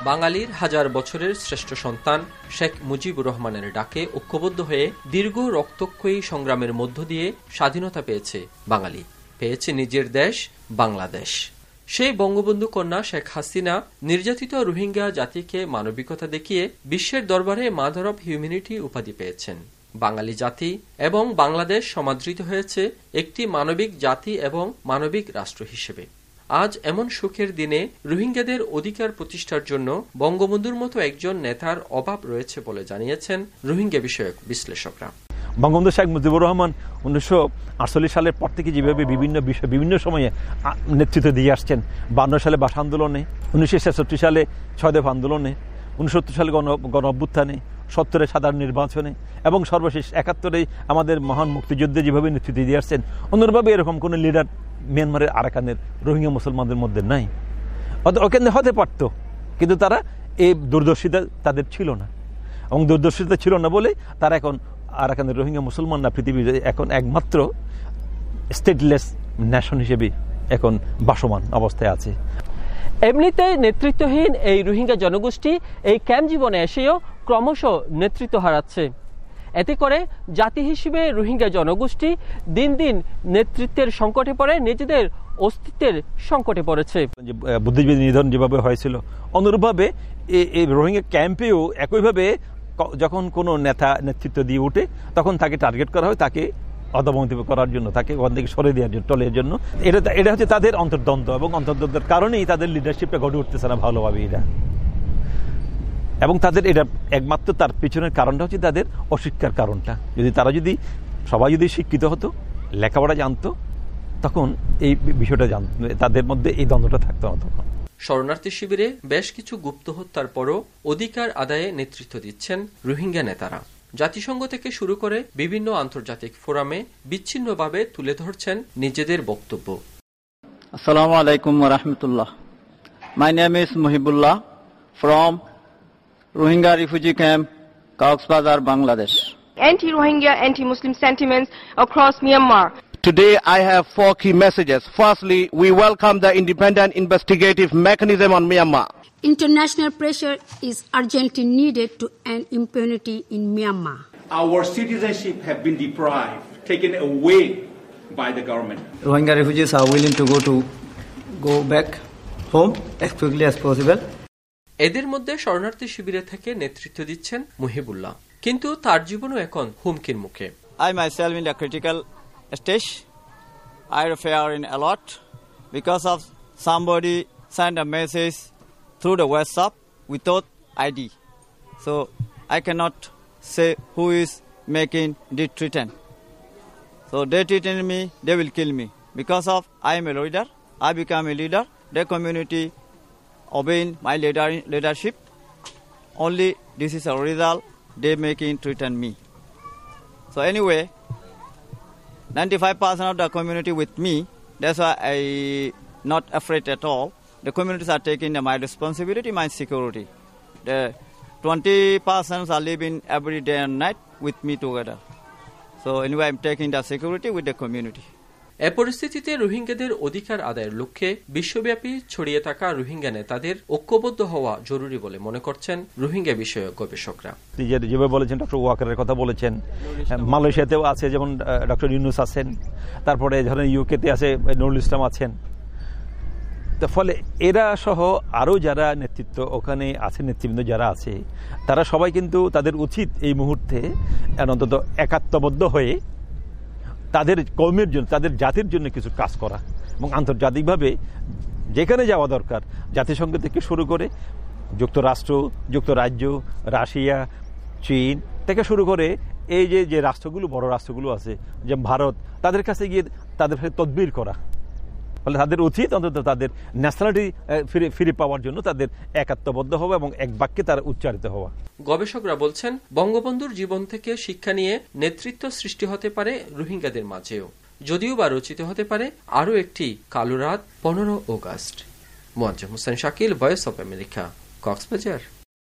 বাঙালির হাজার বছরের শ্রেষ্ঠ সন্তান শেখ মুজিবুর রহমানের ডাকে ঐক্যবদ্ধ হয়ে দীর্ঘ রক্তক্ষয়ী সংগ্রামের মধ্য দিয়ে স্বাধীনতা পেয়েছে বাঙালি, পেয়েছে নিজের দেশ বাংলাদেশ। সেই বঙ্গবন্ধু কন্যা শেখ হাসিনা নির্যাতিত রোহিঙ্গা জাতিকে মানবিকতা দেখিয়ে বিশ্বের দরবারে মাদার অব হিউম্যানিটি উপাধি পেয়েছেন। বাঙালি জাতি এবং বাংলাদেশ সমাদৃত হয়েছে একটি মানবিক জাতি এবং মানবিক রাষ্ট্র হিসেবে। আজ এমন সুখের দিনে রোহিঙ্গাদের অধিকার প্রতিষ্ঠার জন্য বঙ্গবন্ধুর মতো একজন নেতার অভাব রয়েছে বলে জানিয়েছেন রোহিঙ্গা বিষয়ক বিশ্লেষকরা। বঙ্গবন্ধু শেখ মুজিবুর রহমান 1948 সালের পর থেকে যেভাবে বিভিন্ন সময়ে নেতৃত্ব দিয়ে আসছেন, 52 সালে ভাষা আন্দোলনে, 1966 সালে 6 দফা আন্দোলনে, 69 সালে গণ অভ্যুত্থানে, 70-এ সাধারণ নির্বাচনে এবং সর্বশেষ 71-এ আমাদের মহান মুক্তিযুদ্ধে যেভাবে নেতৃত্ব দিয়ে আসছেন, অন্যভাবে এরকম কোনো লিডার মিয়ানমারের আরাকানের রোহিঙ্গা মুসলমানদের মধ্যে নাই। ওখানে হতে পারত, কিন্তু তারা এই দূরদর্শিতা তাদের ছিল না, এবং দূরদর্শিতা ছিল না বলে তারা এখন আরাকানের রোহিঙ্গা মুসলমানরা পৃথিবীর এখন একমাত্র স্টেটলেস ন্যাশন হিসেবে এখন বাসমান অবস্থায় আছে। এমনিতে নেতৃত্বহীন এই রোহিঙ্গা জনগোষ্ঠী এই ক্যাম্প জীবনে এসেও ক্রমশ নেতৃত্ব হারাচ্ছে। এতে করে জাতি হিসেবে রোহিঙ্গা জনগোষ্ঠী দিন দিন নেতৃত্বের সংকটে পড়ে, নিজেদের অস্তিত্বের সংকটে পড়েছে। বুদ্ধিজীবী নিধন যেভাবে হয়েছিল, অনুরূপভাবে এই রোহিঙ্গা ক্যাম্পেও একইভাবে যখন কোনো নেতা নেতৃত্ব দিয়ে উঠে তখন তাকে টার্গেট করা হয়, তাকে অদমন করার জন্য, তাকে ওখান থেকে সরে দেওয়ার জন্য, টলের জন্য। এটা হচ্ছে তাদের অন্তর্দ্বন্দ্ব, এবং অন্তর্দ্বন্দ্বের কারণেই তাদের লিডারশিপটা গড়ে উঠতেছে না ভালোভাবে এরা। এবং তাদের এটা একমাত্র তার পিছনের কারণটা হচ্ছে তাদের অশিক্ষার কারণটা। যদি সবাই যদি শিক্ষিত হতো, লেখাপড়া জানতো, তখন এই বিষয়টা তাদের মধ্যে এই দ্বন্দ্বটা থাকতো না। তখন শরণার্থী শিবিরে বেশ কিছু গুপ্ত হত্যার পরও অধিকার আদায়ে নেতৃত্ব দিচ্ছেন রোহিঙ্গা নেতারা। জাতিসংঘ থেকে শুরু করে বিভিন্ন আন্তর্জাতিক ফোরামে বিচ্ছিন্নভাবে তুলে ধরছেন নিজেদের বক্তব্য। আসসালামু আলাইকুম ওয়া রাহমাতুল্লাহ। My name is Muhibullah from Rohingya refugee camp, Coxbazar, Bangladesh. Anti-Rohingya, anti-Muslim sentiments across Myanmar. Today I have 4 key messages. Firstly, we welcome the independent investigative mechanism on Myanmar. International pressure is urgently needed to end impunity in Myanmar. Our citizenship have been deprived, taken away by the government. Rohingya refugees are willing to go back home as quickly as possible. এদের মধ্যে শরণার্থী শিবিরে থেকে নেতৃত্ব দিচ্ছেন মুহিবুল্লাহ, কিন্তু তার জীবনও এখন হুমকির মুখে। I myself in the critical stage. I fear in a lot because of somebody sent a message through the WhatsApp without ID. So I cannot say who is making the threat. So they threaten me, they will kill me. Because of I am a leader, I become a leader. The community obeying my leadership. Only this is a result. They making threaten me. So anyway, 95% of the community with me. That's why I not afraid at all. The communities are taking my responsibility, my security. The 20% are living every day and night with me together. So anyway, I'm taking the security with the community. এ পরিস্থিতিতে রোহিঙ্গাদের অধিকার আদায়ের লক্ষ্যে বিশ্বব্যাপী ছড়িয়ে থাকা রোহিঙ্গা নেতাদের ঐক্যবদ্ধ হওয়া জরুরি বলে মনে করছেন রোহিঙ্গা বিষয়ক গবেষকরা। যেভাবে বলেছেন ডক্টর ওয়াকারের কথা বলেছেন, মালয়েশিয়াতেও আছে যেমন ডক্টর ইউনুস আছেন, তারপরে ধরেন ইউকেতে আছে নুরুল ইসলাম আছেন। তো ফলে এরা সহ আরও যারা নেতৃত্ব ওখানে আছে, নেতৃবৃন্দ যারা আছে, তারা সবাই কিন্তু তাদের উচিত এই মুহূর্তে অন্তত একাত্মবদ্ধ হয়ে তাদের কৌমের জন্য, তাদের জাতির জন্য কিছু কাজ করা, এবং আন্তর্জাতিকভাবে যেখানে যাওয়া দরকার, জাতিসংঘ থেকে শুরু করে যুক্তরাষ্ট্র, যুক্তরাজ্য, রাশিয়া, চীন থেকে শুরু করে এই যে রাষ্ট্রগুলো, বড় রাষ্ট্রগুলো আছে যেমন ভারত, তাদের কাছে গিয়ে তাদের সাথে তদবির করা। ফলে তাদের উচিত অন্তত তাদের ন্যাশনালিটি ফিরে পাওয়ার জন্য তাদের একাত্মবদ্ধ হওয়া এবং এক বাক্যে তারা উচ্চারিত হওয়া। গবেষকরা বলছেন, বঙ্গবন্ধুর জীবন থেকে শিক্ষা নিয়ে নেতৃত্ব সৃষ্টি হতে পারে রোহিঙ্গাদের মাঝেও, যদিও বা রচিত হতে পারে আরও একটি কালো রাত 15 August. Muazzem Hossain Shakil, voice of America, Cox's Bazar.